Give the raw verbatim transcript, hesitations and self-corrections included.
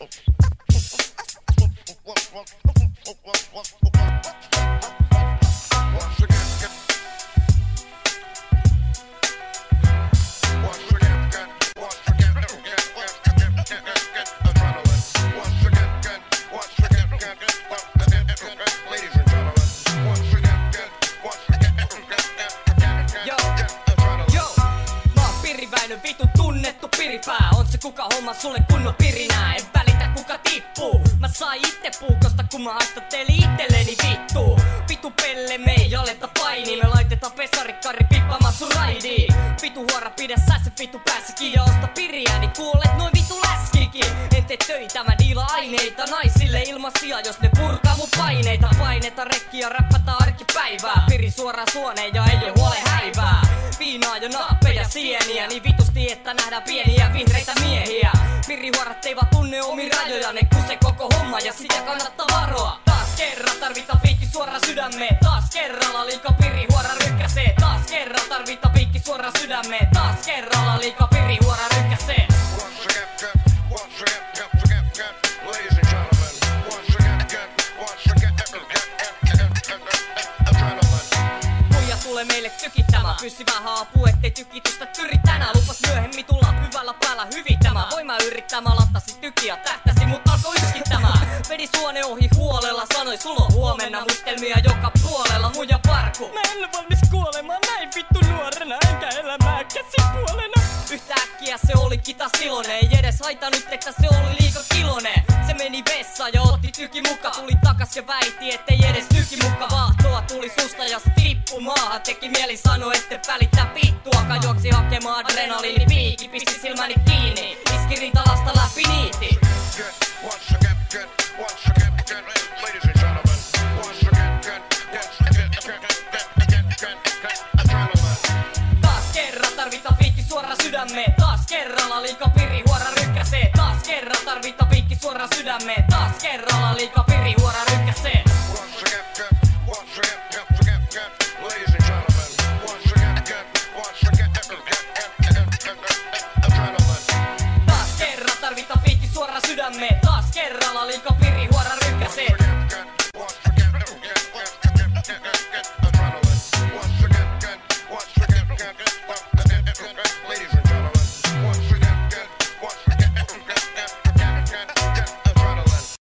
Vitu tunnettu piripää, on se kuka homma sulle kunnon pirinää. En välitä kuka tippuu, mä sain itse puukosta kun mä haistattelin itselleni vittu. Vitu pelle me ei aleta paini, me laitetaan pesarikkari pippaamaan sun raidiin. Vitu huora pidä sä se vitu päässäkin ja osta piriä, niin kuolet noin vitu läskikin. En tee töitä, mä diila aineita naisille ilman sijaa, jos ne purkaa mun paineita. Paineta rekkiä, räppätä arkipäivää, piri suoraan suoneen ja ei oo huole häivää. Viinaa ja naappeja sieniä, niin vitusti että nähdään pieniä vihreitä miehiä. Pirihuorat eivät tunne omi rajoja, ne kuse koko homma ja sitä kannattaa varoa. Taas kerran tarvitaan piikki suoraan sydämeen, taas kerralla liika pirihuora rykkäsee. Taas kerran tarvitaan piikki suoraan sydämeen, taas kerralla liika pirihuora rykkäsee. Tule meille tykittämään, pysyvä haapu, ettei tykitystä tyri tänään. Lupas myöhemmin tulla hyvällä päällä hyvittämään. Voin mä yrittää, mä lattasi tykiä, tähtäsi mut alkoi yskittämään. Vedi suone ohi huolella, sanoi sulla on huomenna mustelmia joka puolella, muja parku. Mä en ole valmis kuolemaan näin vittu nuorena, enkä elämää käsipuolena. Yhtäkkiä se oli kita silonen, ei edes haitannut että se oli liika kilonen. Se meni vessaan ja otti tyki muka, tuli takas ja väitti ettei edes tyki muka. Vaahtoa tuli susta ja tippu maahan, teki mieli sano ette välittää vittuakaan. Juoksi hakemaan adrenaliini piikki, pisti silmäni kiinni, iski rintalasta läpi niiti. Taas kerran tarvitaan piikki suoraan sydämeen, taas kerralla liika pirihuora rykkäsee. Taas kerran tarvitaan piikki suoraan sydämeen, taas kerralla liika pirihuora rykkäsee.